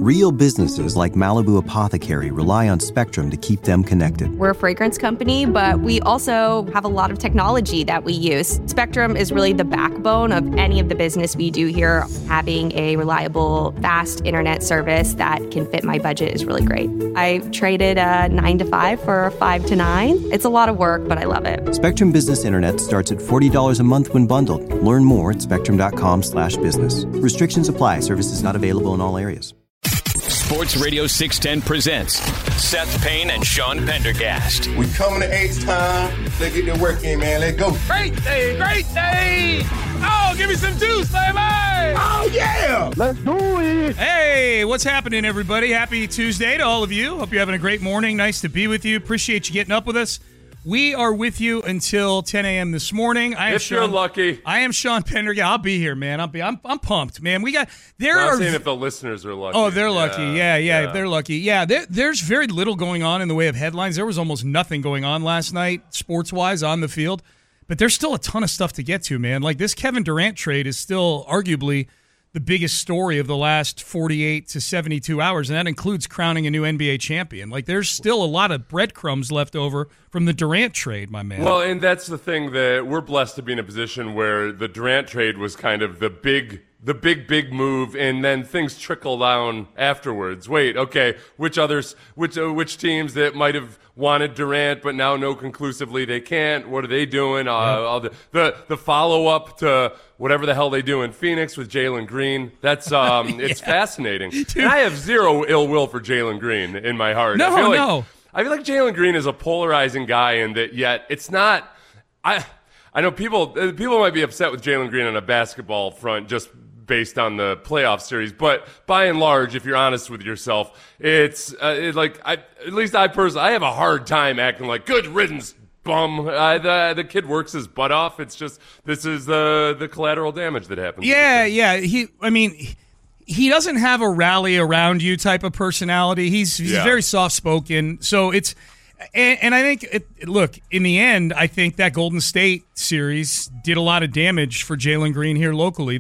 Real businesses like Malibu Apothecary rely on Spectrum to keep them connected. We're a fragrance company, but we also have a lot of technology that we use. Spectrum is really the backbone of any of the business we do here. Having a reliable, fast internet service that can fit my budget is really great. I traded a 9 to 5 for a 5 to 9. It's a lot of work, but I love it. Spectrum Business Internet starts at $40 a month when bundled. Learn more at spectrum.com/business. Restrictions apply. Services not available in all areas. Sports Radio 610 presents Seth Payne and Sean Pendergast. We coming to H-Time. Let's get the work in, man. Let's go. Great day, great day. Oh, give me some juice, baby. Oh, yeah. Let's do it. Hey, what's happening, everybody? Happy Tuesday to all of you. Hope you're having a great morning. Nice to be with you. Appreciate you getting up with us. We are with you until 10 a.m. this morning. You're lucky. I am Sean Pendergast. I'll be here, man. I'm pumped, man. I'm saying if the listeners are lucky. Oh, they're lucky. Yeah. They're lucky. Yeah, there's very little going on in the way of headlines. There was almost nothing going on last night, sports-wise, on the field. But there's still a ton of stuff to get to, man. Like, this Kevin Durant trade is still arguably the biggest story of the last 48 to 72 hours, and that includes crowning a new NBA champion. Like, there's still a lot of breadcrumbs left over from the Durant trade, my man. Well, and that's the thing, that we're blessed to be in a position where the Durant trade was kind of the big move, and then things trickle down afterwards. Wait, okay, which teams that might have wanted Durant but now know conclusively they can't? What are they doing? All the follow-up to whatever the hell they do in Phoenix with Jalen Green. That's it's fascinating. Dude. And I have zero ill will for Jalen Green in my heart. No. I feel like Jalen Green is a polarizing guy, and that yet it's not. I know people might be upset with Jalen Green on a basketball front just based on the playoff series, but by and large, if you're honest with yourself, it's like I have a hard time acting like good riddance, bum. The kid works his butt off. It's just this is the collateral damage that happens. Yeah. He doesn't have a rally around you type of personality. He's very soft spoken. So it's. And I think, look, in the end, I think that Golden State series did a lot of damage for Jalen Green here locally.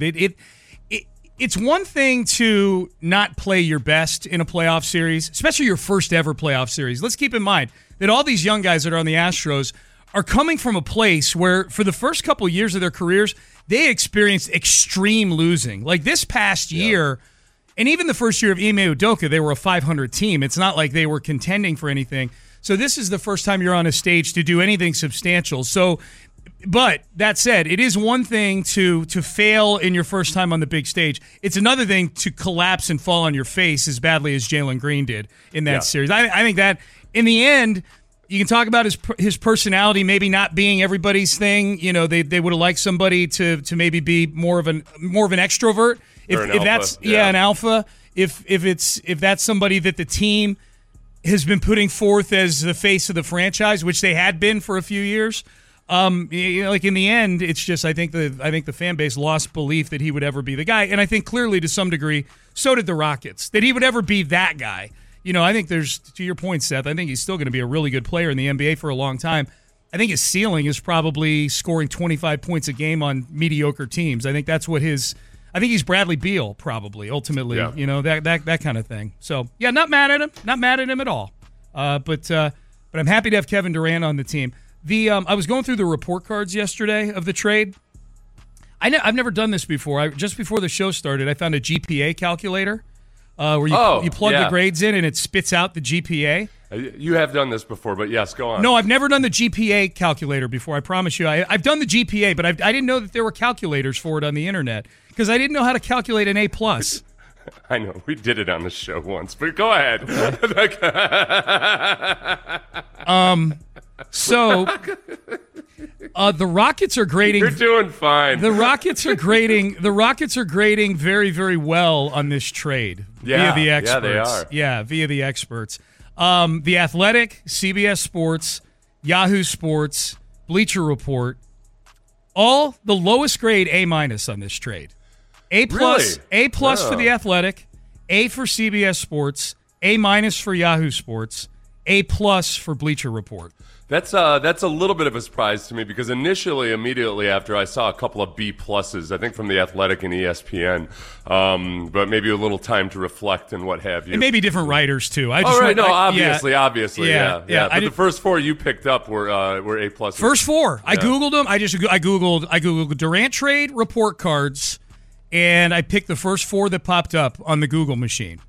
It's one thing to not play your best in a playoff series, especially your first ever playoff series. Let's keep in mind that all these young guys that are on the Astros are coming from a place where for the first couple of years of their careers, they experienced extreme losing. Like this past year, and even the first year of Ime Udoka, they were a 500 team. It's not like they were contending for anything. So this is the first time you're on a stage to do anything substantial. So, but that said, it is one thing to fail in your first time on the big stage. It's another thing to collapse and fall on your face as badly as Jalen Green did in that series. I think that in the end, you can talk about his personality maybe not being everybody's thing. You know, they would have liked somebody to maybe be more of an extrovert. If that's an alpha. If that's somebody that the team has been putting forth as the face of the franchise, which they had been for a few years. Like in the end, it's just I think the fan base lost belief that he would ever be the guy, and I think clearly to some degree, so did the Rockets, that he would ever be that guy. You know, I think there's, to your point, Seth, I think he's still going to be a really good player in the NBA for a long time. I think his ceiling is probably scoring 25 points a game on mediocre teams. I think that's what I think he's Bradley Beal, probably, ultimately, you know, that kind of thing. So, yeah, not mad at him at all. But I'm happy to have Kevin Durant on the team. I was going through the report cards yesterday of the trade. I've never done this before. Just before the show started, I found a GPA calculator where you plug the grades in and it spits out the GPA. You have done this before, but yes, go on. No, I've never done the GPA calculator before, I promise you. I've done the GPA, but I didn't know that there were calculators for it on the internet because I didn't know how to calculate an A+. I know. We did it on the show once, but go ahead. So the Rockets are grading. You're doing fine. The Rockets are grading very, very well on this trade via the experts. Yeah, they are. Yeah, via the experts. The Athletic, CBS Sports, Yahoo Sports, Bleacher Report, all the lowest grade A- on this trade. A+, really? A+ for the Athletic, A for CBS Sports, A- for Yahoo Sports, A+ for Bleacher Report. That's a little bit of a surprise to me because immediately after I saw a couple of B+, I think from The Athletic and ESPN, but maybe a little time to reflect and what have you. It may be different writers too. Obviously. Yeah. But the first four you picked up were A+. First four. I Googled them. I Googled Durant trade report cards, and I picked the first four that popped up on the Google machine.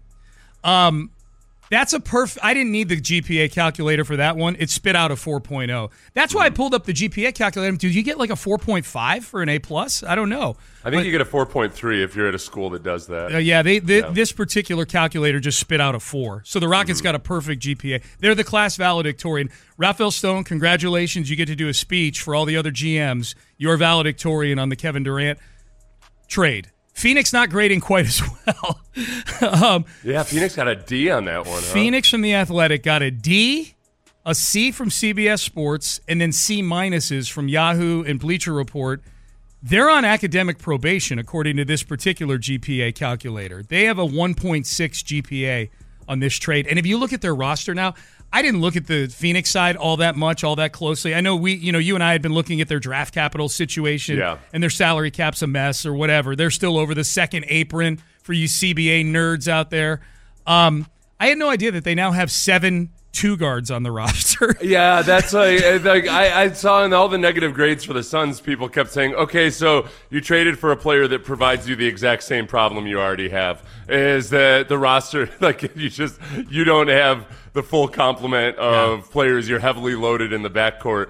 That's a perfect. I didn't need the GPA calculator for that one. It spit out a 4.0. That's why I pulled up the GPA calculator. Did you get like a 4.5 for an A+? I don't know. I think you get a 4.3 if you're at a school that does that. This particular calculator just spit out a 4. So the Rockets got a perfect GPA. They're the class valedictorian. Rafael Stone, congratulations. You get to do a speech for all the other GMs. You're valedictorian on the Kevin Durant trade. Phoenix not grading quite as well. Phoenix got a D on that one. Phoenix from The Athletic got a D, a C from CBS Sports, and then C- from Yahoo and Bleacher Report. They're on academic probation, according to this particular GPA calculator. They have a 1.6 GPA on this trade. And if you look at their roster now, I didn't look at the Phoenix side all that closely. I know you and I had been looking at their draft capital situation and their salary cap's a mess or whatever. They're still over the second apron for you CBA nerds out there. I had no idea that they now have 7 two guards on the roster. Yeah, that's like I saw in all the negative grades for the Suns, people kept saying, okay, so you traded for a player that provides you the exact same problem you already have. Is that the roster, like you don't have the full complement of players. You're heavily loaded in the backcourt.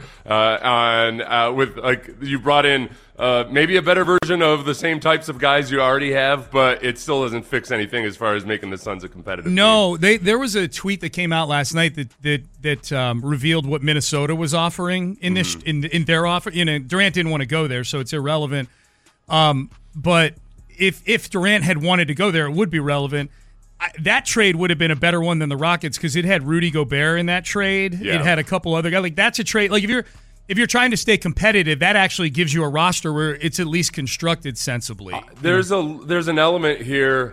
With like you brought in maybe a better version of the same types of guys you already have, but it still doesn't fix anything as far as making the Suns a competitive team. There was a tweet that came out last night that revealed what Minnesota was offering in this in their offer. Durant didn't want to go there, so it's irrelevant. But if Durant had wanted to go there, it would be relevant. That trade would have been a better one than the Rockets because it had Rudy Gobert in that trade. Yeah. It had a couple other guys. Like that's a trade. Like if you're trying to stay competitive, that actually gives you a roster where it's at least constructed sensibly. There's an element here,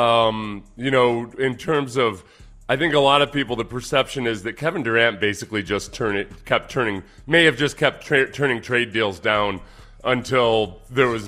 in terms of. I think a lot of people, the perception is that Kevin Durant basically just turning trade deals down until there was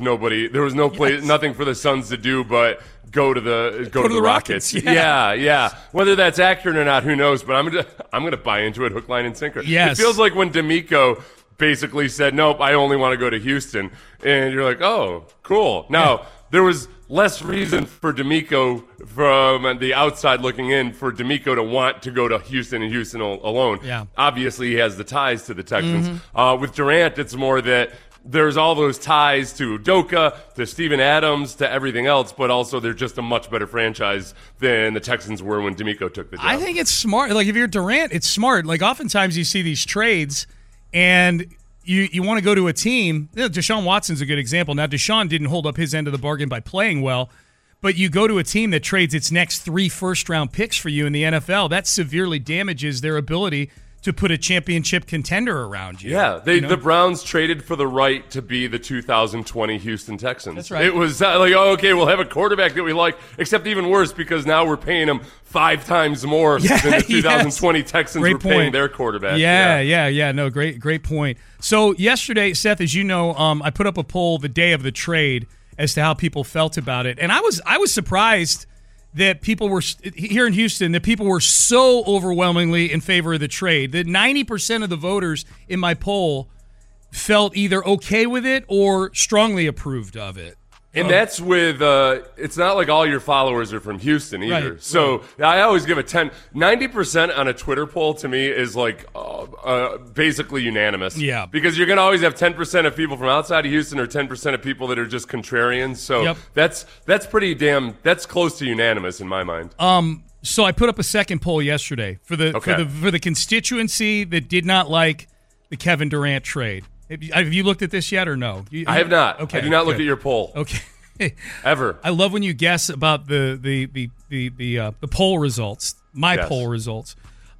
nothing for the Suns to do but go to the Rockets. Yeah. Whether that's accurate or not, who knows? But I'm gonna buy into it, hook, line, and sinker. Yes. It feels like when D'Amico basically said, "Nope, I only want to go to Houston," and you're like, "Oh, cool." Now there was less reason for D'Amico from the outside looking in for D'Amico to want to go to Houston and Houston alone. Yeah. Obviously, he has the ties to the Texans. With Durant, it's more that there's all those ties to Udoka, to Steven Adams, to everything else, but also they're just a much better franchise than the Texans were when D'Amico took the job. I think it's smart. Like, if you're Durant, it's smart. Like, oftentimes you see these trades, and you want to go to a team. Deshaun Watson's a good example. Now, Deshaun didn't hold up his end of the bargain by playing well, but you go to a team that trades its next 3 first-round picks for you in the NFL, that severely damages their ability to put a championship contender around you. Yeah, the Browns traded for the right to be the 2020 Houston Texans. That's right. It was like, oh, okay, we'll have a quarterback that we like, except even worse because now we're paying him 5 times more than the 2020 Texans were paying their quarterback. Yeah. No, great point. So yesterday, Seth, as you know, I put up a poll the day of the trade as to how people felt about it, and I was surprised that people were here in Houston, that people were so overwhelmingly in favor of the trade that 90% of the voters in my poll felt either okay with it or strongly approved of it. And that's with, it's not like all your followers are from Houston either. Right, so I always give it 90% on a Twitter poll to me is like basically unanimous. Yeah. Because you're going to always have 10% of people from outside of Houston or 10% of people that are just contrarians. So that's pretty that's close to unanimous in my mind. So I put up a second poll yesterday for the constituency that did not like the Kevin Durant trade. Have you looked at this yet or no? I have not. Okay, I do not look at your poll. Okay. Ever. I love when you guess about the poll results. Poll results.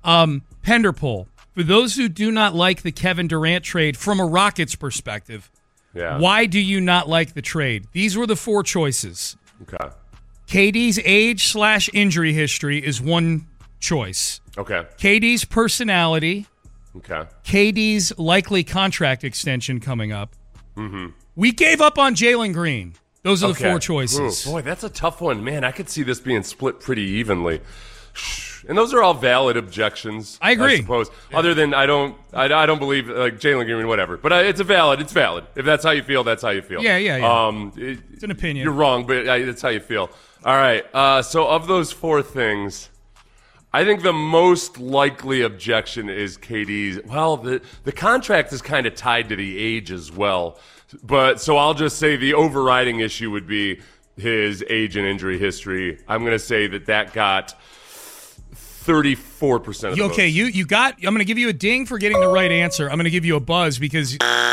Pender poll. For those who do not like the Kevin Durant trade from a Rockets perspective, why do you not like the trade? These were the 4 choices. Okay. KD's age/injury history is one choice. Okay. KD's personality. Okay. KD's likely contract extension coming up. Mm-hmm. We gave up on Jalen Green. Those are the four choices. Ooh, boy, that's a tough one. Man, I could see this being split pretty evenly. And those are all valid objections. I agree. I suppose. Yeah. Other than I don't believe like Jalen Green, whatever. But it's valid. If that's how you feel, that's how you feel. Yeah. It's an opinion. You're wrong, but it's how you feel. All right. So of those four things, I think the most likely objection is KD's. Well, the contract is kind of tied to the age as well. But so I'll just say the overriding issue would be his age and injury history. I'm going to say that got 34% of the okay, votes. you got. I'm going to give you a ding for getting the right answer. I'm going to give you a buzz because,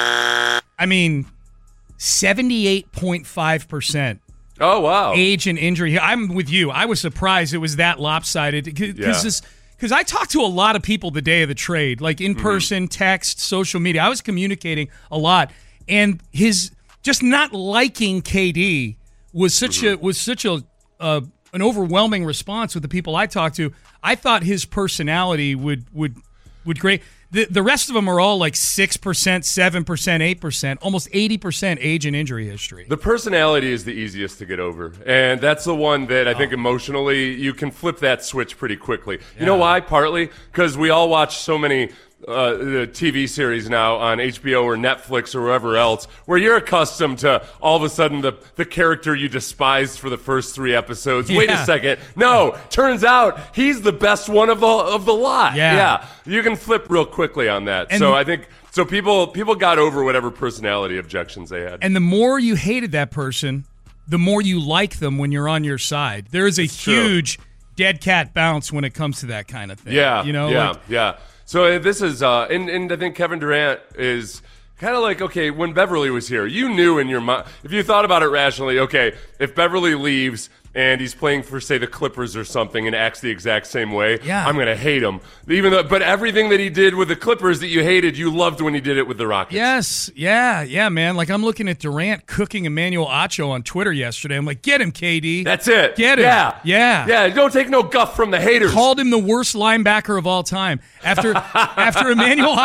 78.5%. Oh, wow. Age and injury. I'm with you. I was surprised it was that lopsided because I talked to a lot of people the day of the trade, like in person, text, social media. I was communicating a lot, and his just not liking KD was such an overwhelming response with the people I talked to. I thought his personality would great. The rest of them are all like 6%, 7%, 8%, almost 80% age and injury history. The personality is the easiest to get over, and that's the one that I think emotionally you can flip that switch pretty quickly. Yeah. You know why? Partly because we all watch so many the TV series now on HBO or Netflix or wherever else, where you're accustomed to all of a sudden the character you despised for the first 3 episodes. Yeah. Wait a second. No, turns out he's the best one of the lot. Yeah. You can flip real quickly on that. And so I think people got over whatever personality objections they had. And the more you hated that person, the more you like them when you're on your side. There is a huge dead cat bounce when it comes to that kind of thing. Yeah. Yeah. So this is, and I think Kevin Durant is kind of like, okay, when Beverly was here, you knew in your mind, if you thought about it rationally, okay, if Beverly leaves and he's playing for, say, the Clippers or something and acts the exact same way, I'm going to hate him. But everything that he did with the Clippers that you hated, you loved when he did it with the Rockets. Yes. Yeah, man. Like, I'm looking at Durant cooking Emmanuel Acho on Twitter yesterday. I'm like, get him, KD. That's it. Get him. Yeah, don't take no guff from the haters. Called him the worst linebacker of all time. After Emmanuel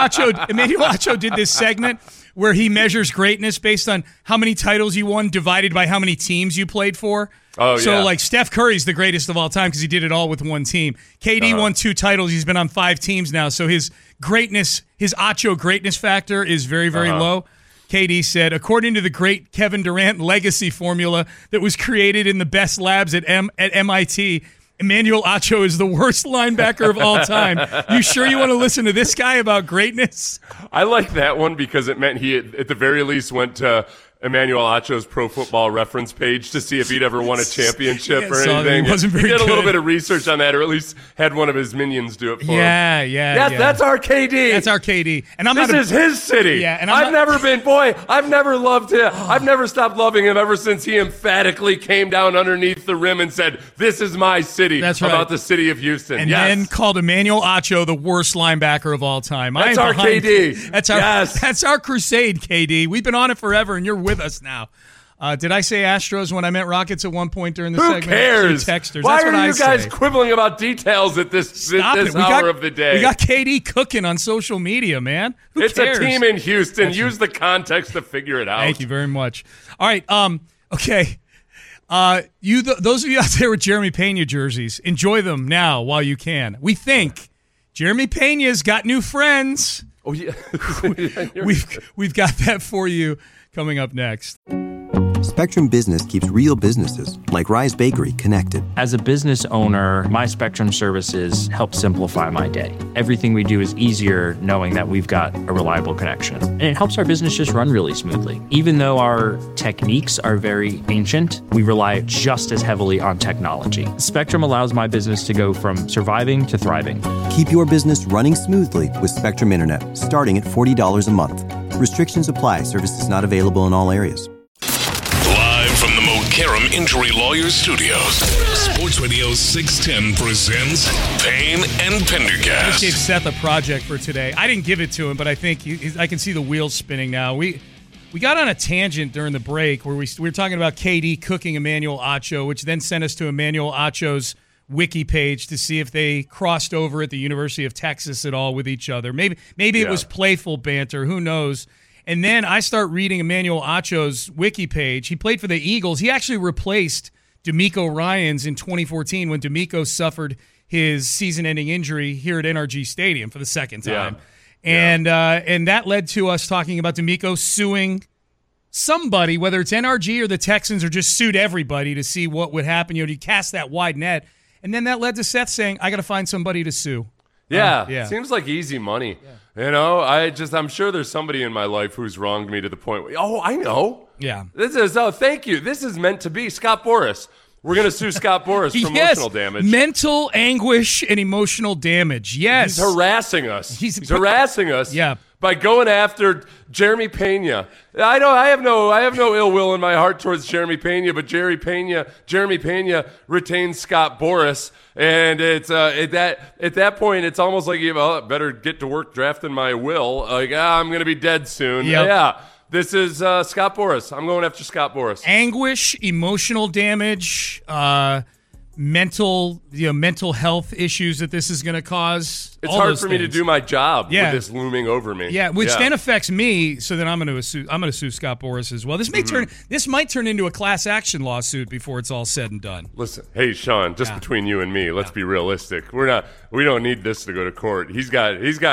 Acho did this segment where he measures greatness based on how many titles you won divided by how many teams you played for. Oh, yeah. So, like, Steph Curry's the greatest of all time because he did it all with one team. KD won 2 titles. He's been on 5 teams now. So his greatness, his Acho greatness factor is very, very low. KD said, according to the great Kevin Durant legacy formula that was created in the best labs at MIT, Emmanuel Acho is the worst linebacker of all time. You sure you want to listen to this guy about greatness? I like that one because it meant he, at the very least, went to Emmanuel Acho's Pro Football Reference page to see if he'd ever won a championship or anything. He wasn't very good. He did a little good. bit of research on that, or at least had one of his minions do it for him. Yeah. That's our KD. That's our KD. And this is his city. Yeah, and I've never loved him. I've never stopped loving him ever since he emphatically came down underneath the rim and said, "This is my city." That's right. About the city of Houston. And then called Emmanuel Acho the worst linebacker of all time. That's our KD. That's our crusade, KD. We've been on it forever, and you're with us now. Did I say Astros when I meant Rockets at one point during the segment? Who cares? Texters. Why That's what are you guys say. quibbling about details at this hour of the day? We got KD cooking on social media, man. Who it's cares? A team in Houston. Use the context to figure it out. Thank you very much. All right. Okay. Those of you out there with Jeremy Pena jerseys, enjoy them now while you can. We think Jeremy Pena's got new friends. Oh yeah. We've got that for you coming up next. Spectrum Business keeps real businesses, like Rise Bakery, connected. As a business owner, my Spectrum services help simplify my day. Everything we do is easier knowing that we've got a reliable connection. And it helps our business just run really smoothly. Even though our techniques are very ancient, we rely just as heavily on technology. Spectrum allows my business to go from surviving to thriving. Keep your business running smoothly with Spectrum Internet, starting at $40 a month. Restrictions apply. Services not available in all areas. From the Mokaram Injury Lawyers Studios, Sports Radio 610 presents Payne and Pendergast. I just gave Seth a project for today. I didn't give it to him, but I think I can see the wheels spinning now. We got on a tangent during the break where we were talking about KD cooking Emmanuel Acho, which then sent us to Emmanuel Acho's wiki page to see if they crossed over at the University of Texas at all with each other. Maybe it was playful banter. Who knows? And then I start reading Emmanuel Acho's wiki page. He played for the Eagles. He actually replaced D'Amico Ryans in 2014 when D'Amico suffered his season-ending injury here at NRG Stadium for the second time. And that led to us talking about D'Amico suing somebody, whether it's NRG or the Texans, or just sued everybody to see what would happen. You cast that wide net. And then that led to Seth saying, I got to find somebody to sue. Seems like easy money. I'm sure there's somebody in my life who's wronged me to the point where, I know. Yeah. Thank you. This is meant to be. Scott Boras. We're going to sue Scott Boras for emotional damage. Mental anguish and emotional damage. Yes. He's harassing us. He's harassing us. By going after Jeremy Pena. I have no ill will in my heart towards Jeremy Pena, but Jeremy Pena retains Scott Boras, and it's at that point it's almost like you better get to work drafting my will. I'm going to be dead soon. This is Scott Boras. I'm going after Scott Boras. Anguish, emotional damage, mental health issues that this is going to cause. It's hard for me to do my job with this looming over me. Which then affects me. So then I'm going to sue Scott Boras as well. This might turn into a class action lawsuit before it's all said and done. Listen, hey Sean, just between you and me, let's be realistic. We don't need this to go to court. He's got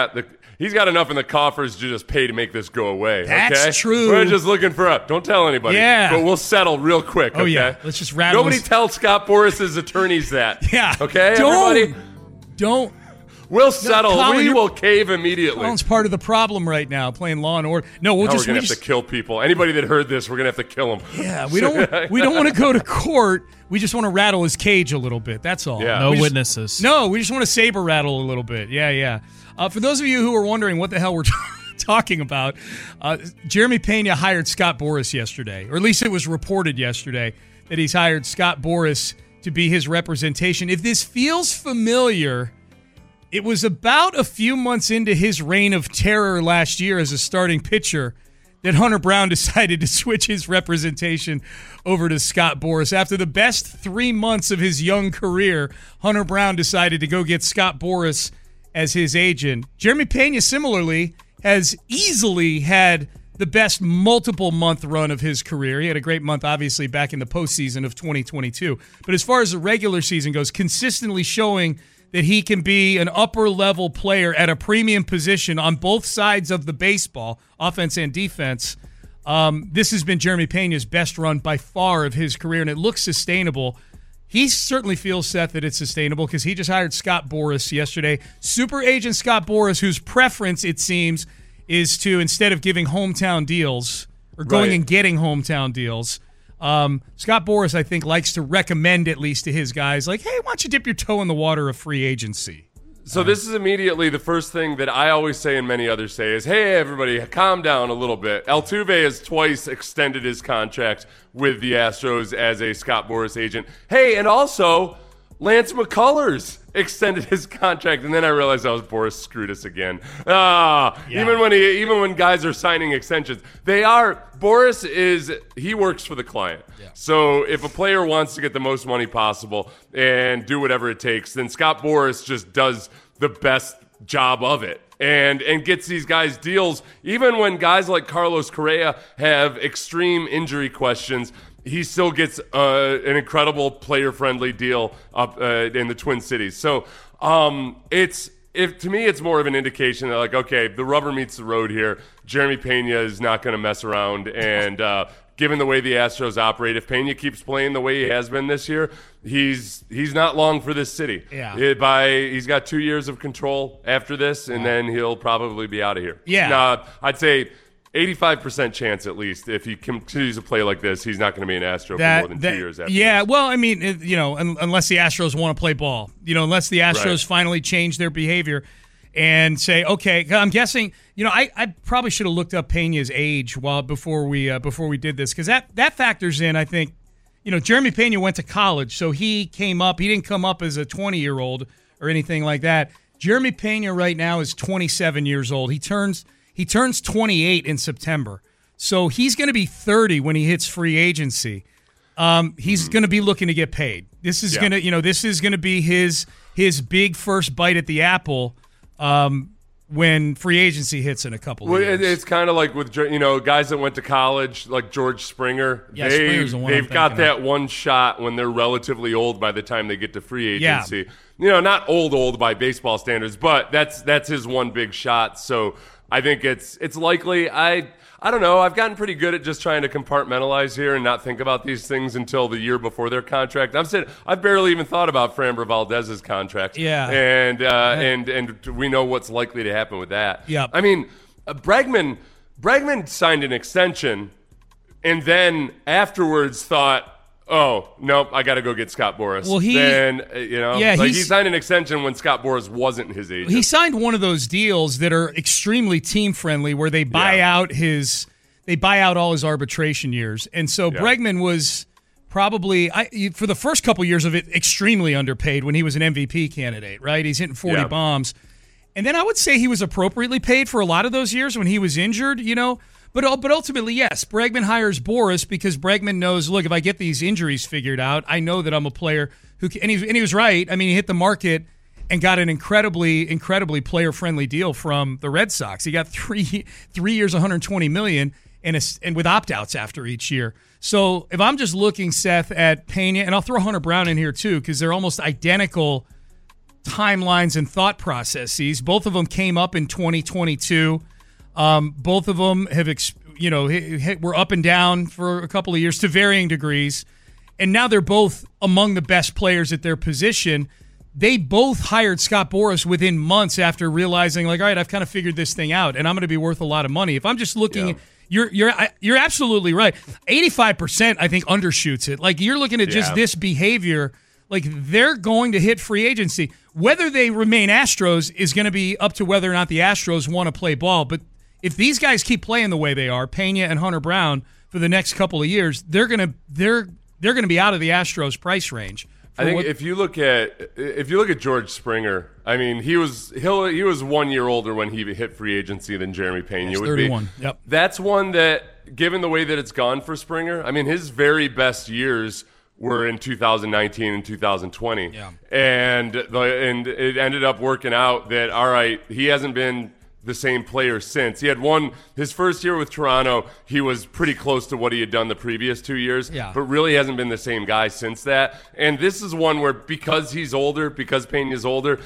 enough in the coffers to just pay to make this go away. That's true. We're just looking for don't tell anybody. But we'll settle real quick. Oh yeah, let's just rattle. Nobody tell Scott Boras' attorneys that. Yeah. Okay, everybody. Don't. We'll settle. Colin, we will cave immediately. Colin's part of the problem right now, playing Law and Order. No, we're going to have to kill people. Anybody that heard this, we're going to have to kill them. Yeah, we don't want to go to court. We just want to rattle his cage a little bit. That's all. Yeah. No witnesses. We just want to saber rattle a little bit. Yeah. For those of you who are wondering what the hell we're talking about, Jeremy Pena hired Scott Boras yesterday, or at least it was reported yesterday that he's hired Scott Boras to be his representation. If this feels familiar, it was about a few months into his reign of terror last year as a starting pitcher that Hunter Brown decided to switch his representation over to Scott Boras. After the best 3 months of his young career, Hunter Brown decided to go get Scott Boras as his agent. Jeremy Pena, similarly, has easily had the best multiple-month run of his career. He had a great month, obviously, back in the postseason of 2022. But as far as the regular season goes, consistently showing that he can be an upper-level player at a premium position on both sides of the baseball, offense and defense. This has been Jeremy Pena's best run by far of his career, and it looks sustainable. He certainly feels, Seth, that it's sustainable because he just hired Scott Boras yesterday. Super agent Scott Boras, whose preference, it seems, is to, instead of giving hometown deals or going and getting hometown deals, Scott Boras, I think, likes to recommend, at least to his guys, like, hey, why don't you dip your toe in the water of free agency? So this is immediately the first thing that I always say and many others say is, hey, everybody, calm down a little bit. Altuve has twice extended his contract with the Astros as a Scott Boras agent. Hey, and also Lance McCullers extended his contract, and then I realized Boras screwed us again. Even when guys are signing extensions, Boras works for the client. Yeah. So if a player wants to get the most money possible and do whatever it takes, then Scott Boras just does the best job of it. And gets these guys deals, even when guys like Carlos Correa have extreme injury questions. He still gets an incredible player-friendly deal up in the Twin Cities. So to me, it's more of an indication that, like, okay, the rubber meets the road here. Jeremy Pena is not going to mess around. And given the way the Astros operate, if Pena keeps playing the way he has been this year, he's not long for this city. Yeah. He's got 2 years of control after this, and then he'll probably be out of here. Yeah. I'd say 85% chance, at least, if he continues to play like this, he's not going to be an Astro for more than 2 years after this. Well, I mean, unless the Astros want to play ball, unless the Astros finally change their behavior and say, okay, I'm guessing, I probably should have looked up Pena's age before we did this, because that factors in, I think. Jeremy Pena went to college, so he didn't come up as a 20-year-old or anything like that. Jeremy Pena right now is 27 years old. He turns 28 in September. So he's going to be 30 when he hits free agency. he's going to be looking to get paid. This is going to, this is going to be his big first bite at the apple when free agency hits in a couple of years. It's kind of like with, guys that went to college, like George Springer. Yeah, Springer's the one they've got that one shot when they're relatively old by the time they get to free agency. Yeah. Not old by baseball standards, but that's his one big shot. So I think it's likely. I don't know. I've gotten pretty good at just trying to compartmentalize here and not think about these things until the year before their contract. I've barely even thought about Framber Valdez's contract. Yeah. And we know what's likely to happen with that. Yep. I mean, Bregman signed an extension and then afterwards thought, oh, nope, I got to go get Scott Boras. Well, he signed an extension when Scott Boras wasn't his agent. He signed one of those deals that are extremely team friendly, where they buy out all his arbitration years, and so Bregman was probably for the first couple years of it extremely underpaid when he was an MVP candidate. Right, he's hitting 40 bombs, and then I would say he was appropriately paid for a lot of those years when he was injured. But ultimately, yes, Bregman hires Boras because Bregman knows, look, if I get these injuries figured out, I know that I'm a player who can, and he was right. I mean, he hit the market and got an incredibly player-friendly deal from the Red Sox. He got 3 years, $120 million, and with opt-outs after each year. So if I'm just looking, Seth, at Pena, and I'll throw Hunter Brown in here too because they're almost identical timelines and thought processes. Both of them came up in 2022. Both of them have, were up and down for a couple of years to varying degrees, and now they're both among the best players at their position. They both hired Scott Boras within months after realizing, like, all right, I've kind of figured this thing out, and I'm going to be worth a lot of money. If I'm just looking, you're absolutely right. 85%, I think, undershoots it. Like, you're looking at just this behavior. Like, they're going to hit free agency. Whether they remain Astros is going to be up to whether or not the Astros want to play ball, but if these guys keep playing the way they are, Pena and Hunter Brown, for the next couple of years, they're gonna be out of the Astros price range. I think if you look at George Springer, I mean, he was 1 year older when he hit free agency than Jeremy Pena would 31. be. Yep. That's one that, given the way that it's gone for Springer, I mean, his very best years were in 2019 and 2020. Yeah. And it ended up working out that, all right, he hasn't been the same player since. He had his first year with Toronto, he was pretty close to what he had done the previous 2 years, but really hasn't been the same guy since that. And this is one where, because he's older, because Pena's older,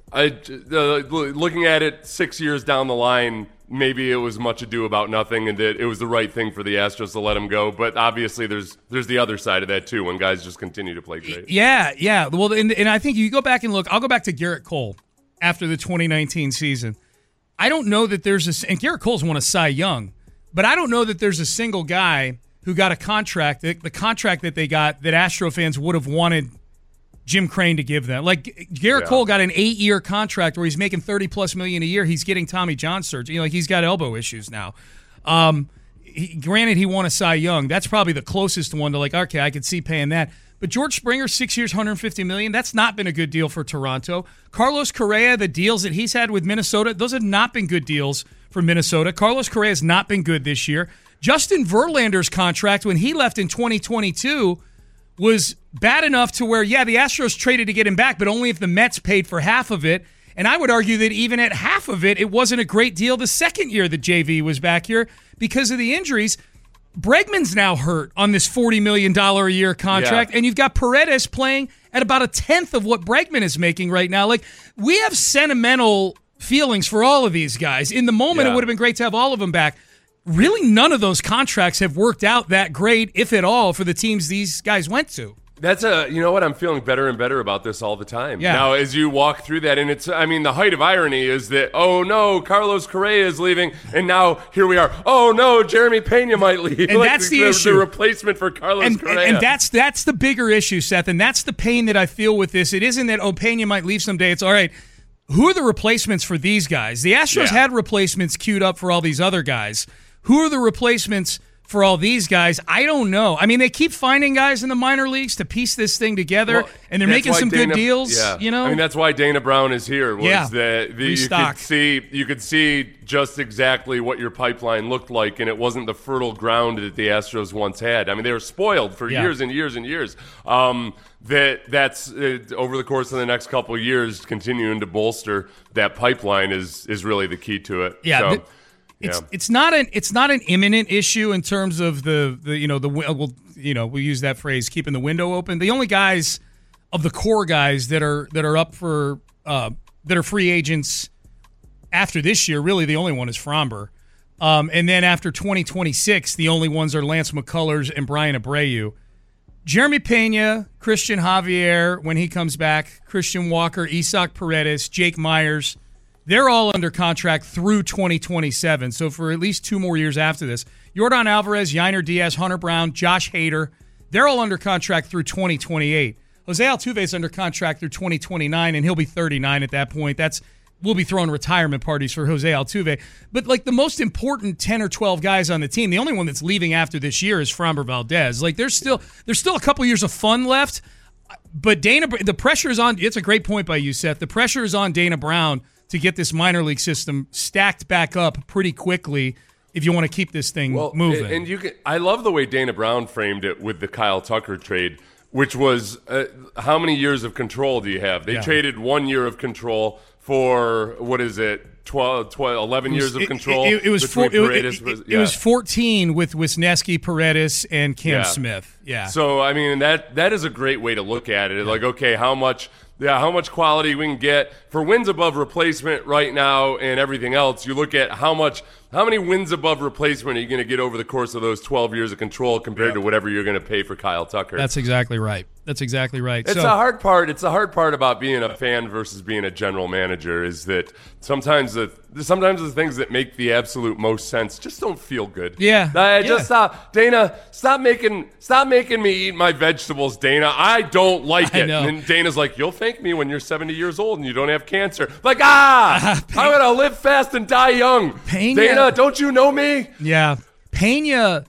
looking at it 6 years down the line, maybe it was much ado about nothing and that it was the right thing for the Astros to let him go. But obviously there's the other side of that too, when guys just continue to play great. Yeah. Well, and I think you go back and look, I'll go back to Garrett Cole after the 2019 season. I don't know that and Garrett Cole's won a Cy Young, but I don't know that there's a single guy who got a contract, the contract that they got, that Astro fans would have wanted Jim Crane to give them. Like, Garrett Cole got an 8-year contract where he's making $30+ million a year. He's getting Tommy John surgery. Like, he's got elbow issues now. Granted, he won a Cy Young. That's probably the closest one to, like, okay, I could see paying that. But George Springer, 6 years, $150 million, that's not been a good deal for Toronto. Carlos Correa, the deals that he's had with Minnesota, those have not been good deals for Minnesota. Carlos Correa has not been good this year. Justin Verlander's contract, when he left in 2022, was bad enough to where, the Astros traded to get him back, but only if the Mets paid for half of it. And I would argue that even at half of it, it wasn't a great deal the second year that JV was back here because of the injuries. Bregman's now hurt on this $40 million a year contract, and you've got Paredes playing at about a tenth of what Bregman is making right now. Like, we have sentimental feelings for all of these guys. In the moment, it would have been great to have all of them back. Really, none of those contracts have worked out that great, if at all, for the teams these guys went to. That's you know what? I'm feeling better and better about this all the time. Yeah. Now, as you walk through that, and the height of irony is that, oh no, Carlos Correa is leaving, and now here we are. Oh no, Jeremy Pena might leave. And that's the issue. The replacement for Carlos Correa. And that's the bigger issue, Seth, and that's the pain that I feel with this. It isn't that, Pena might leave someday. It's, all right, who are the replacements for these guys? The Astros had replacements queued up for all these other guys. Who are the replacements for all these guys, I don't know. I mean, they keep finding guys in the minor leagues to piece this thing together, and they're making some good deals. Yeah. You know, I mean, that's why Dana Brown is here. Was that restock. you could see just exactly what your pipeline looked like, and it wasn't the fertile ground that the Astros once had. I mean, they were spoiled for years and years and years. That's over the course of the next couple of years, continuing to bolster that pipeline is really the key to it. Yeah. So, it's not an imminent issue in terms of we use that phrase, keeping the window open. The only guys of the core guys that are up for that are free agents after this year, really the only one is Framber. And then after 2026, the only ones are Lance McCullers and Brian Abreu. Jeremy Pena, Christian Javier when he comes back, Christian Walker, Isaac Paredes, Jake Myers. They're all under contract through 2027, so for at least 2 more years after this. Yordan Alvarez, Yainer Diaz, Hunter Brown, Josh Hader, they're all under contract through 2028. Jose Altuve is under contract through 2029, and he'll be 39 at that point. We'll be throwing retirement parties for Jose Altuve. But, like, the most important 10 or 12 guys on the team, the only one that's leaving after this year is Framber Valdez. Like, there's still a couple years of fun left, but the pressure is on – it's a great point by you, Seth. The pressure is on Dana Brown to get this minor league system stacked back up pretty quickly if you want to keep this thing moving. And I love the way Dana Brown framed it with the Kyle Tucker trade, which was how many years of control do you have? They traded 1 year of control for, 11 years of control. It was 14 with Wisniewski, Paredes, and Cam Smith. Yeah. So, I mean, that is a great way to look at it. Like, okay, how much quality we can get for wins above replacement right now and everything else. You look at how many wins above replacement are you going to get over the course of those 12 years of control compared to whatever you're going to pay for Kyle Tucker. That's exactly right. It's the hard part. It's the hard part about being a fan versus being a general manager is that sometimes the things that make the absolute most sense just don't feel good. Yeah. Just stop. Dana, stop making me eat my vegetables, Dana. I don't like it. And Dana's like, you'll thank me when you're 70 years old and you don't have cancer. Like, I'm going to live fast and die young. Dana, don't you know me? Yeah. Pena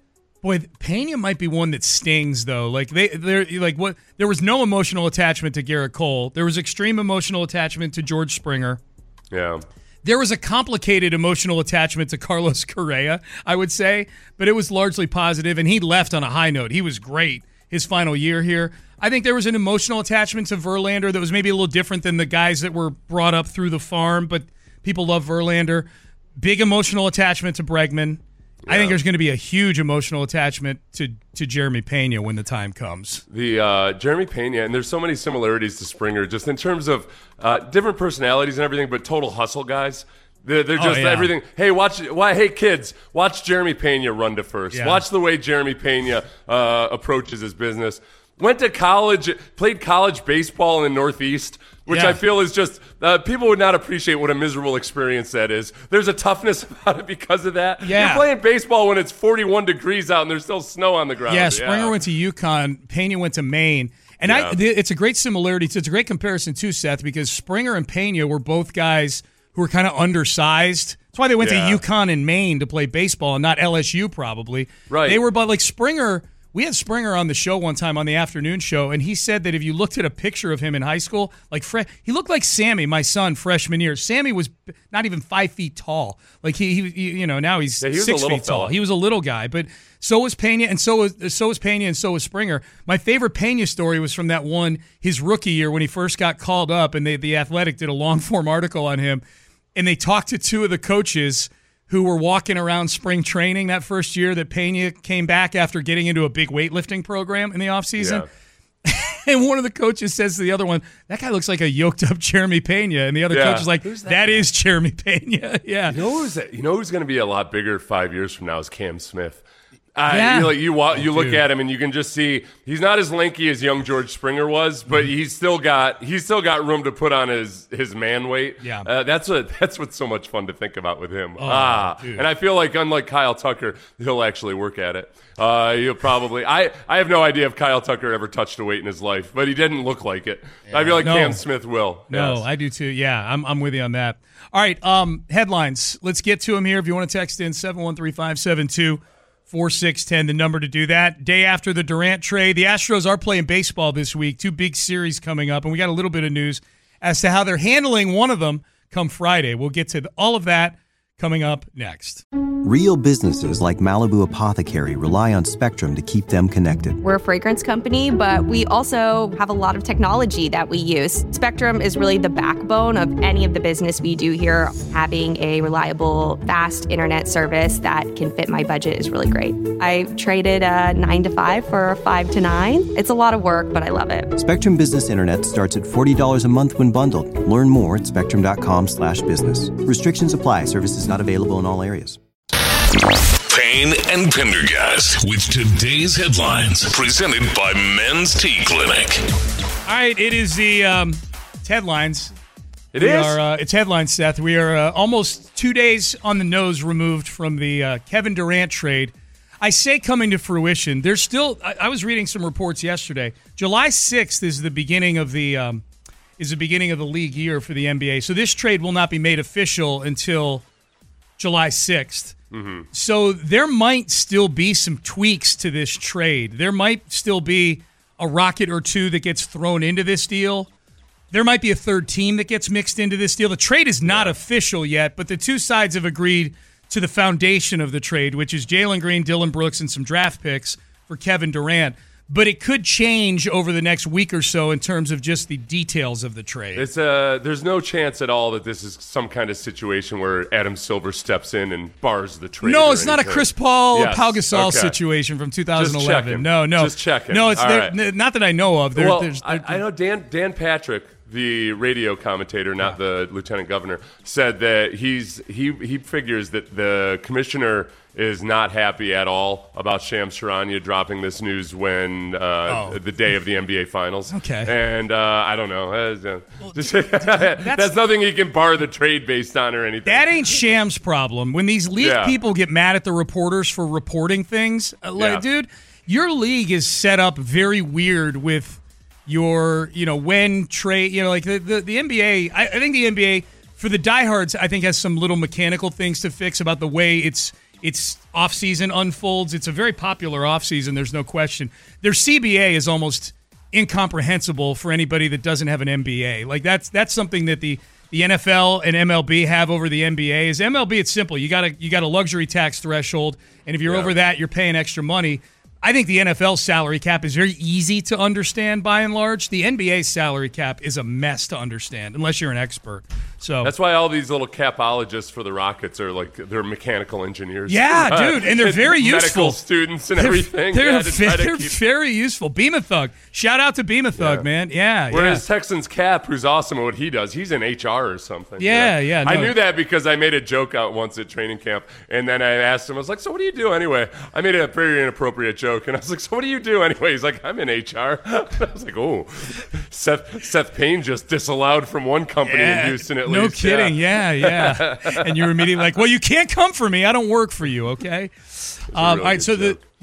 might be one that stings though. Like there was no emotional attachment to Garrett Cole. There was extreme emotional attachment to George Springer. Yeah. There was a complicated emotional attachment to Carlos Correa, I would say, but it was largely positive, and he left on a high note. He was great his final year here. I think there was an emotional attachment to Verlander that was maybe a little different than the guys that were brought up through the farm, but people love Verlander. Big emotional attachment to Bregman. Yeah. I think there's going to be a huge emotional attachment to Jeremy Pena when the time comes. The Jeremy Pena, and there's so many similarities to Springer, just in terms of different personalities and everything, but total hustle guys. They're just everything. Hey, kids, watch Jeremy Pena run to first. Yeah. Watch the way Jeremy Pena approaches his business. Went to college, played college baseball in the Northeast, which I feel is just people would not appreciate what a miserable experience that is. There's a toughness about it because of that. Yeah. You're playing baseball when it's 41 degrees out and there's still snow on the ground. Yeah, Springer went to UConn, Pena went to Maine. And it's a great similarity. It's a great comparison too, Seth, because Springer and Pena were both guys who were kind of undersized. That's why they went to UConn and Maine to play baseball and not LSU probably. Right. They were, but like Springer... We had Springer on the show one time on the afternoon show, and he said that if you looked at a picture of him in high school, he looked like Sammy, my son, freshman year. Sammy was not even 5 feet tall. Like he now he's 6 feet tall. He was a little guy, but so was Pena, and so was Pena, and so was Springer. My favorite Pena story was from that one his rookie year when he first got called up, and the Athletic did a long form article on him, and they talked to 2 of the coaches who were walking around spring training that first year that Pena came back after getting into a big weightlifting program in the offseason. Yeah. And one of the coaches says to the other one, that guy looks like a yoked-up Jeremy Pena. And the other coach is like, that is Jeremy Pena. Yeah. You know who's going to be a lot bigger 5 years from now is Cam Smith. You look at him and you can just see he's not as lanky as young George Springer was, but he's still got room to put on his man weight. Yeah, that's what's so much fun to think about with him. Dude. And I feel like unlike Kyle Tucker, he'll actually work at it. He'll probably. I have no idea if Kyle Tucker ever touched a weight in his life, but he didn't look like it. Yeah. I feel like Cam Smith will. No, yes. I do too. Yeah, I'm with you on that. All right, headlines. Let's get to them here. If you want to text in 713-572-42 888-866-4610, the number to do that. Day after the Durant trade, the Astros are playing baseball this week. 2 big series coming up, and we got a little bit of news as to how they're handling one of them come Friday. We'll get to all of that coming up next. Real businesses like Malibu Apothecary rely on Spectrum to keep them connected. We're a fragrance company, but we also have a lot of technology that we use. Spectrum is really the backbone of any of the business we do here. Having a reliable, fast internet service that can fit my budget is really great. I traded a 9 to 5 for a 5 to 9. It's a lot of work, but I love it. Spectrum Business Internet starts at $40 a month when bundled. Learn more at spectrum.com/business. Restrictions apply. Services not available in all areas. Payne and Pendergast with today's headlines, presented by Men's Tea Clinic. All right, it is the headlines. It's headlines, Seth. We are almost 2 days on the nose removed from the Kevin Durant trade. I say coming to fruition. There's still. I was reading some reports yesterday. July 6th is the beginning of the league year for the NBA. So this trade will not be made official until July 6th. Mm-hmm. So there might still be some tweaks to this trade. There might still be a rocket or two that gets thrown into this deal. There might be a third team that gets mixed into this deal. The trade is not official yet, but the two sides have agreed to the foundation of the trade, which is Jalen Green, Dillon Brooks, and some draft picks for Kevin Durant. But it could change over the next week or so in terms of just the details of the trade. There's no chance at all that this is some kind of situation where Adam Silver steps in and bars the trade. No, it's not a Chris Paul or Pau Gasol situation from 2011. No. Just checking. No, it's not that I know of. I know Dan Patrick, the radio commentator, not the lieutenant governor, said that he figures that the commissioner is not happy at all about Shams Charania dropping this news when the day of the NBA Finals. Okay. And I don't know. That's nothing he can bar the trade based on or anything. That ain't Shams' problem. When these league people get mad at the reporters for reporting things, dude, your league is set up very weird with your, when trade, like the NBA. I think the NBA, for the diehards, I think has some little mechanical things to fix about the way its offseason unfolds. It's a very popular offseason, there's no question. Their CBA is almost incomprehensible for anybody that doesn't have an MBA. Like that's something that the NFL and MLB have over the NBA. Is MLB, it's simple. You got a luxury tax threshold, and if you're over that, you're paying extra money. I think the NFL salary cap is very easy to understand by and large. The NBA salary cap is a mess to understand unless you're an expert. So that's why all these little capologists for the Rockets are like they're mechanical engineers. Yeah, dude, and they're very useful. Medical students and everything. They're very useful. Beam-a-Thug. Shout out to Beam-a-Thug, man. Yeah. Whereas Texans Cap, who's awesome at what he does, he's in HR or something. Yeah. I knew that because I made a joke out once at training camp, and then I asked him, I was like, so what do you do anyway? I made a very inappropriate joke, and I was like, so what do you do anyway? He's like, I'm in HR. I was like, oh, Seth Payne just disallowed from one company in Houston at least. No kidding. Yeah. And you're immediately like, well, you can't come for me. I don't work for you, okay? All right, so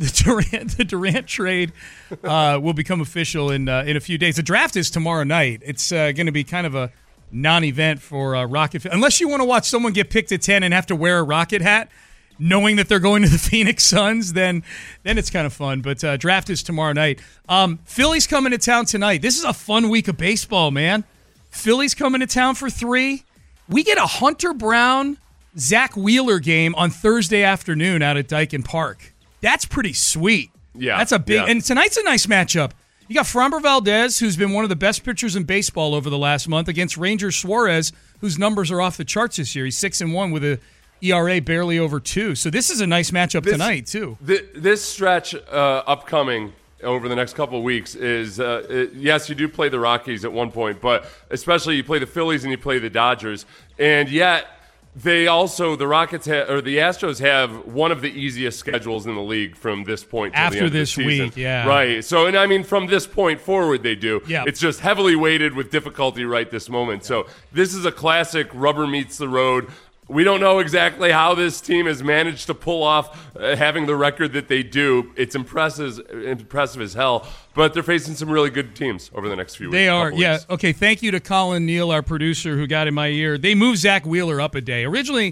the Durant trade will become official in a few days. The draft is tomorrow night. It's going to be kind of a non-event for Rocket. Unless you want to watch someone get picked at 10 and have to wear a Rocket hat, knowing that they're going to the Phoenix Suns, then it's kind of fun. But draft is tomorrow night. Philly's coming to town tonight. This is a fun week of baseball, man. Philly's coming to town for 3. We get a Hunter Brown, Zach Wheeler game on Thursday afternoon out at Dyken Park. That's pretty sweet. Yeah. That's a big – and tonight's a nice matchup. You got Framber Valdez, who's been one of the best pitchers in baseball over the last month, against Ranger Suarez, whose numbers are off the charts this year. He's 6-1 with a ERA barely over 2. So this is a nice matchup tonight, too. This stretch upcoming – over the next couple of weeks is, yes, you do play the Rockies at one point, but especially you play the Phillies and you play the Dodgers. And yet they also, the Rockets or the Astros have one of the easiest schedules in the league from this point to the end of the season. Week, yeah. Right. So, and I mean, from this point forward, they do. Yeah. It's just heavily weighted with difficulty right this moment. Yeah. So this is a classic rubber meets the road. We don't know exactly how this team has managed to pull off having the record that they do. It's impressive as hell, but they're facing some really good teams over the next few weeks. They are, yeah. Okay, thank you to Colin Neal, our producer, who got in my ear. They moved Zach Wheeler up a day. Originally,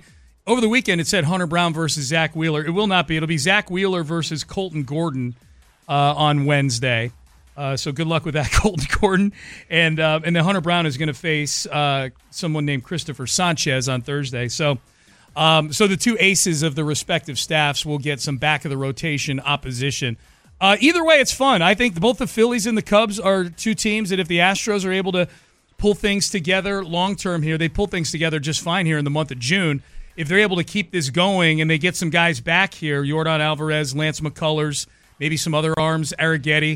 over the weekend it said Hunter Brown versus Zach Wheeler. It will not be. It'll be Zach Wheeler versus Colton Gordon on Wednesday. So good luck with that, Colton Gordon. And then Hunter Brown is going to face someone named Christopher Sanchez on Thursday. So the two aces of the respective staffs will get some back-of-the-rotation opposition. Either way, it's fun. I think both the Phillies and the Cubs are two teams that if the Astros are able to pull things together long-term here, they pull things together just fine here in the month of June. If they're able to keep this going and they get some guys back here, Yordan Alvarez, Lance McCullers, maybe some other arms, Arrighetti,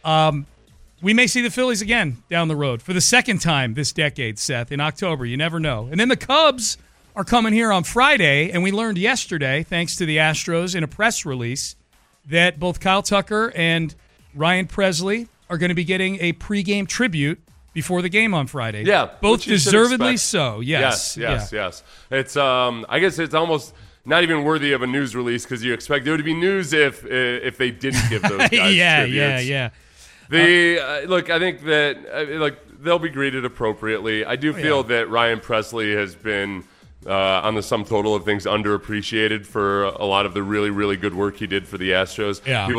we may see the Phillies again down the road for the second time this decade, Seth, in October. You never know. And then the Cubs are coming here on Friday, and we learned yesterday, thanks to the Astros in a press release, that both Kyle Tucker and Ryan Presley are going to be getting a pregame tribute before the game on Friday. Yeah. Both deservedly so, yes. Yes. It's I guess it's almost not even worthy of a news release because you expect there would be news if they didn't give those guys tributes. Look, I think that they'll be greeted appropriately. I do feel that Ryan Presley has been on the sum total of things underappreciated for a lot of the really, really good work he did for the Astros. Yeah.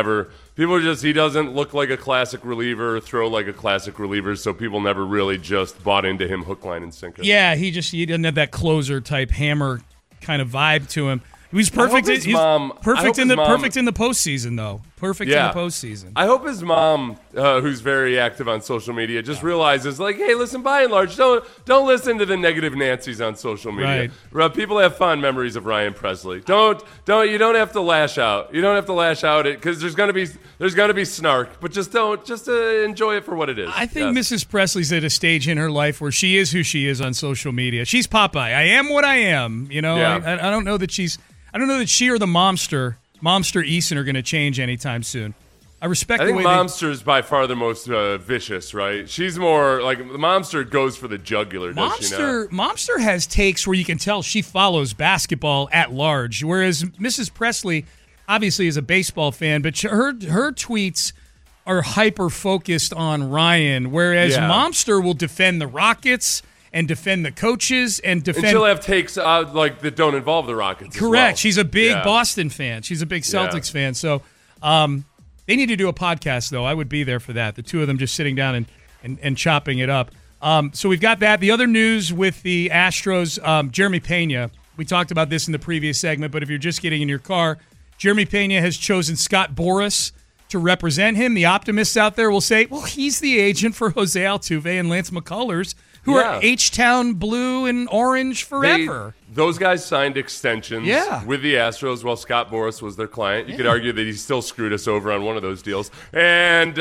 He doesn't look like a classic reliever, throw like a classic reliever, so people never really just bought into him hook, line, and sinker. Yeah, he doesn't have that closer type hammer kind of vibe to him. He was perfect. Perfect in the postseason, though. Perfect in the postseason. I hope his mom, who's very active on social media, just realizes, like, hey, listen, by and large, don't listen to the negative Nancy's on social media. Right. People have fond memories of Ryan Presley. You don't have to lash out. You don't have to lash out because there's gonna be snark, but just enjoy it for what it is. I think Mrs. Presley's at a stage in her life where she is who she is on social media. She's Popeye. I am what I am. You know, I don't know that she's. I don't know that she or the Momster Eason are going to change anytime soon. I think Momster is by far the most vicious, right? She's more like the Momster goes for the jugular. Does she not? Momster has takes where you can tell she follows basketball at large, whereas Mrs. Presley obviously is a baseball fan, but her tweets are hyper focused on Ryan, whereas Momster will defend the Rockets and defend the coaches and defend. And she'll have takes that don't involve the Rockets. Correct. She's a big Boston fan. She's a big Celtics fan. So they need to do a podcast, though. I would be there for that. The two of them just sitting down and chopping it up. So we've got that. The other news with the Astros, Jeremy Pena. We talked about this in the previous segment, but if you're just getting in your car, Jeremy Pena has chosen Scott Boras to represent him. The optimists out there will say, well, he's the agent for Jose Altuve and Lance McCullers, who are H-Town blue and orange forever. Those guys signed extensions with the Astros while Scott Boras was their client. You could argue that he still screwed us over on one of those deals. And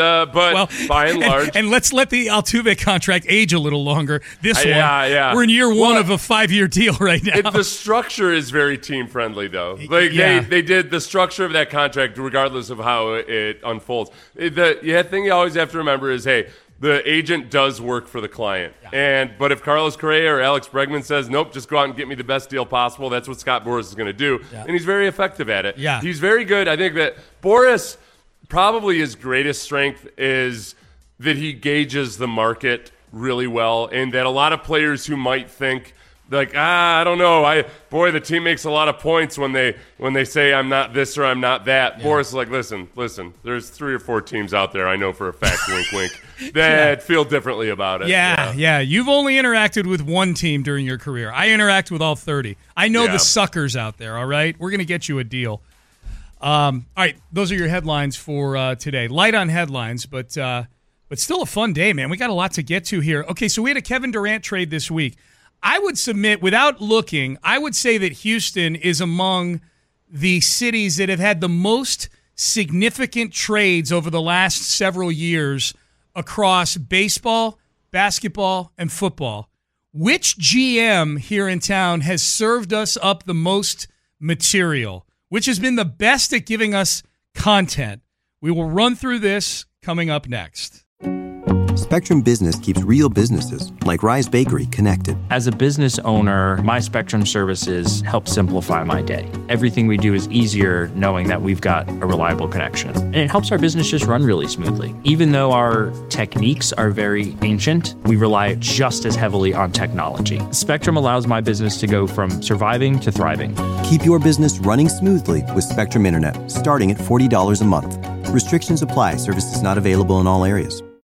by and large... And let's let the Altuve contract age a little longer. We're in year one of a 5-year deal right now. The structure is very team-friendly, though. They did the structure of that contract regardless of how it unfolds. The thing you always have to remember is, hey, the agent does work for the client. But if Carlos Correa or Alex Bregman says, nope, just go out and get me the best deal possible, that's what Scott Boras is going to do. And he's very effective at it. He's very good. I think that Boras, probably his greatest strength is that he gauges the market really well, and that a lot of players who might think, like, I don't know. The team makes a lot of points when they say I'm not this or I'm not that. Boras is like, listen. There's 3 or 4 teams out there I know for a fact, wink, wink, that feel differently about it. Yeah. You've only interacted with one team during your career. I interact with all 30. I know the suckers out there. All right, we're gonna get you a deal. All right, those are your headlines for today. Light on headlines, but still a fun day, man. We got a lot to get to here. Okay, so we had a Kevin Durant trade this week. I would submit, without looking, I would say that Houston is among the cities that have had the most significant trades over the last several years across baseball, basketball, and football. Which GM here in town has served us up the most material? Which has been the best at giving us content? We will run through this coming up next. Spectrum Business keeps real businesses, like Rise Bakery, connected. As a business owner, my Spectrum services help simplify my day. Everything we do is easier knowing that we've got a reliable connection. And it helps our business just run really smoothly. Even though our techniques are very ancient, we rely just as heavily on technology. Spectrum allows my business to go from surviving to thriving. Keep your business running smoothly with Spectrum Internet, starting at $40 a month. Restrictions apply. Services not available in all areas.